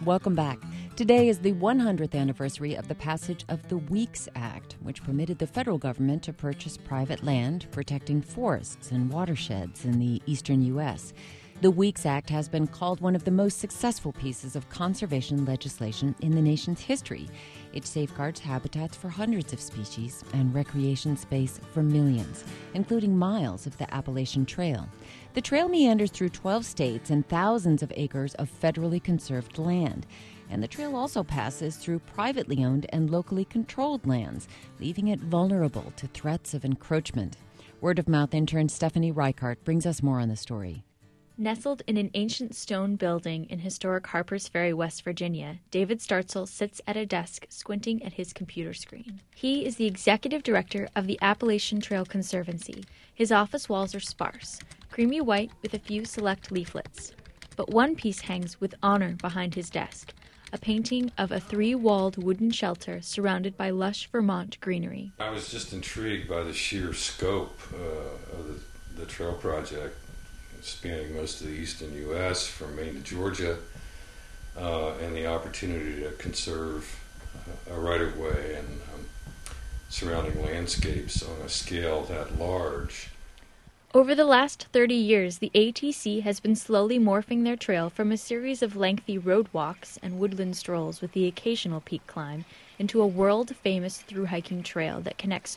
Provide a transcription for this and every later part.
Welcome back. Today is the 100th anniversary of the passage of the Weeks Act, which permitted the federal government to purchase private land protecting forests and watersheds in the eastern U.S. The Weeks Act has been called one of the most successful pieces of conservation legislation in the nation's history. It safeguards habitats for hundreds of species and recreation space for millions, including miles of the Appalachian Trail. The trail meanders through 12 states and thousands of acres of federally conserved land. And the trail also passes through privately owned and locally controlled lands, leaving it vulnerable to threats of encroachment. Word of Mouth intern Stephanie Reichart brings us more on the story. Nestled in an ancient stone building in historic Harpers Ferry, West Virginia, David Startzel sits at a desk squinting at his computer screen. He is the executive director of the Appalachian Trail Conservancy. His office walls are sparse, creamy white with a few select leaflets. But one piece hangs with honor behind his desk, a painting of a three-walled wooden shelter surrounded by lush Vermont greenery. I was just intrigued by the sheer scope of the trail project, spanning most of the eastern U.S. from Maine to Georgia, and the opportunity to conserve a right-of-way and surrounding landscapes on a scale that large. Over the last 30 years, the ATC has been slowly morphing their trail from a series of lengthy road walks and woodland strolls with the occasional peak climb into a world-famous thru-hiking trail that connects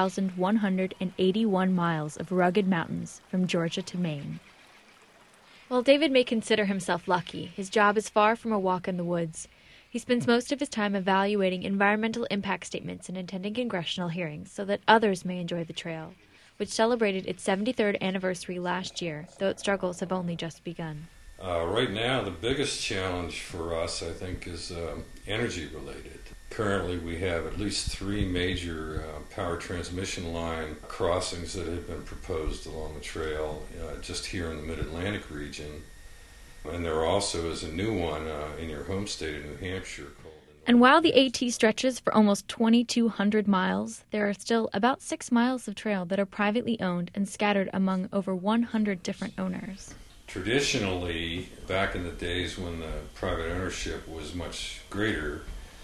2,181 miles of rugged mountains from Georgia to Maine. While David may consider himself lucky, his job is far from a walk in the woods. He spends most of his time evaluating environmental impact statements and attending congressional hearings so that others may enjoy the trail, which celebrated its 73rd anniversary last year, though its struggles have only just begun. Right now, the biggest challenge for us, I think, is energy-related. Currently, we have at least 3 major power transmission line crossings that have been proposed along the trail just here in the Mid-Atlantic region. And there also is a new one in your home state of New Hampshire called... And while the AT stretches for almost 2,200 miles, there are still about 6 miles of trail that are privately owned and scattered among over 100 different owners. Traditionally, back in the days when the private ownership was much greater,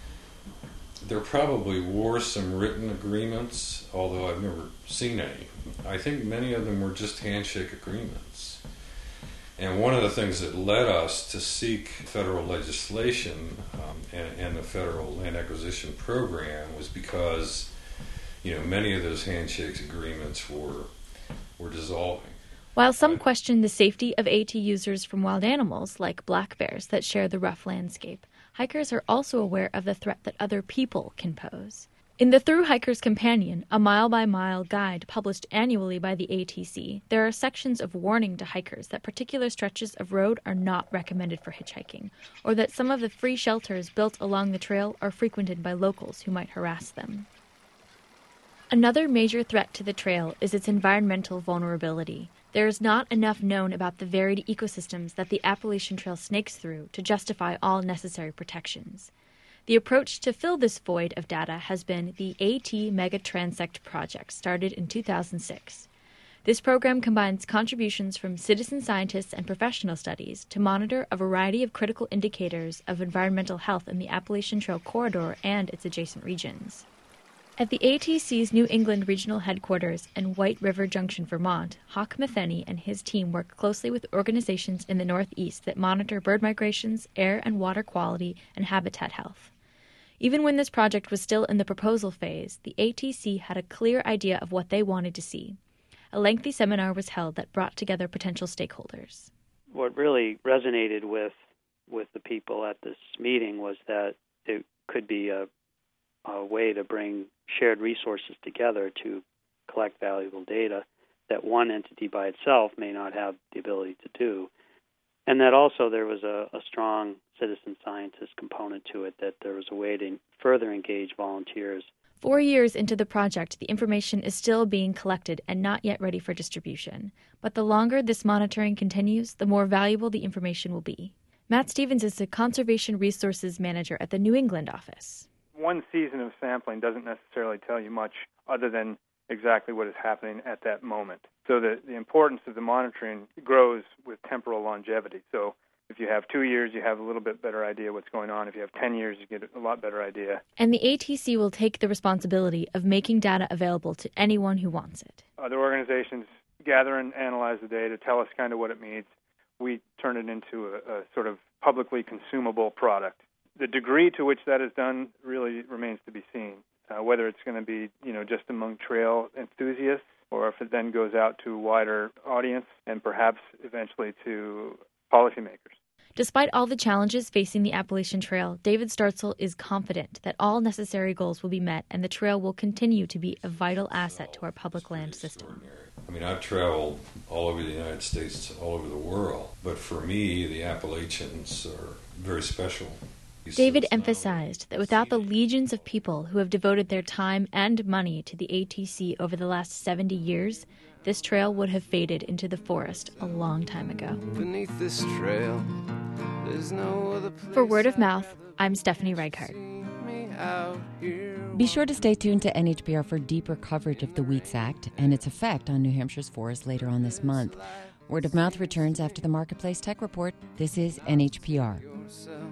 there probably were some written agreements, although I've never seen any. I think many of them were just handshake agreements. And one of the things that led us to seek federal legislation and the federal land acquisition program was because, many of those handshake agreements were dissolving. While some question the safety of AT users from wild animals like black bears that share the rough landscape, hikers are also aware of the threat that other people can pose. In the Thru Hiker's Companion, a mile-by-mile guide published annually by the ATC, there are sections of warning to hikers that particular stretches of road are not recommended for hitchhiking, or that some of the free shelters built along the trail are frequented by locals who might harass them. Another major threat to the trail is its environmental vulnerability. There is not enough known about the varied ecosystems that the Appalachian Trail snakes through to justify all necessary protections. The approach to fill this void of data has been the AT Mega Transect project, started in 2006. This program combines contributions from citizen scientists and professional studies to monitor a variety of critical indicators of environmental health in the Appalachian Trail corridor and its adjacent regions. At the ATC's New England regional headquarters in White River Junction, Vermont, Hawk Metheny and his team work closely with organizations in the Northeast that monitor bird migrations, air and water quality, and habitat health. Even when this project was still in the proposal phase, the ATC had a clear idea of what they wanted to see. A lengthy seminar was held that brought together potential stakeholders. What really resonated with the people at this meeting was that it could be a way to bring shared resources together to collect valuable data that one entity by itself may not have the ability to do. And that also there was a strong citizen scientist component to it, that there was a way to further engage volunteers. 4 years into the project, the information is still being collected and not yet ready for distribution. But the longer this monitoring continues, the more valuable the information will be. Matt Stevens is the Conservation Resources Manager at the New England office. One season of sampling doesn't necessarily tell you much other than exactly what is happening at that moment. So the importance of the monitoring grows with temporal longevity. So if If you have 2 years, you have a little bit better idea what's going on. If you have 10 years, you get a lot better idea. And the ATC will take the responsibility of making data available to anyone who wants it. Other organizations gather and analyze the data, tell us kind of what it means. We turn it into a sort of publicly consumable product. The degree to which that is done really remains to be seen, whether it's going to be, just among trail enthusiasts, or if it then goes out to a wider audience and perhaps eventually to policymakers. Despite all the challenges facing the Appalachian Trail, David Startzel is confident that all necessary goals will be met and the trail will continue to be a vital asset to our public land system. I mean, I've traveled all over the United States, all over the world, but for me, the Appalachians are very special. David emphasized that without the legions of people who have devoted their time and money to the ATC over the last 70 years, this trail would have faded into the forest a long time ago. Beneath this trail, there's no other place. For Word of Mouth, I'm Stephanie Reichart. Be sure to stay tuned to NHPR for deeper coverage of the Weeks Act and its effect on New Hampshire's forests later on this month. Word of Mouth returns after the Marketplace Tech Report. This is NHPR.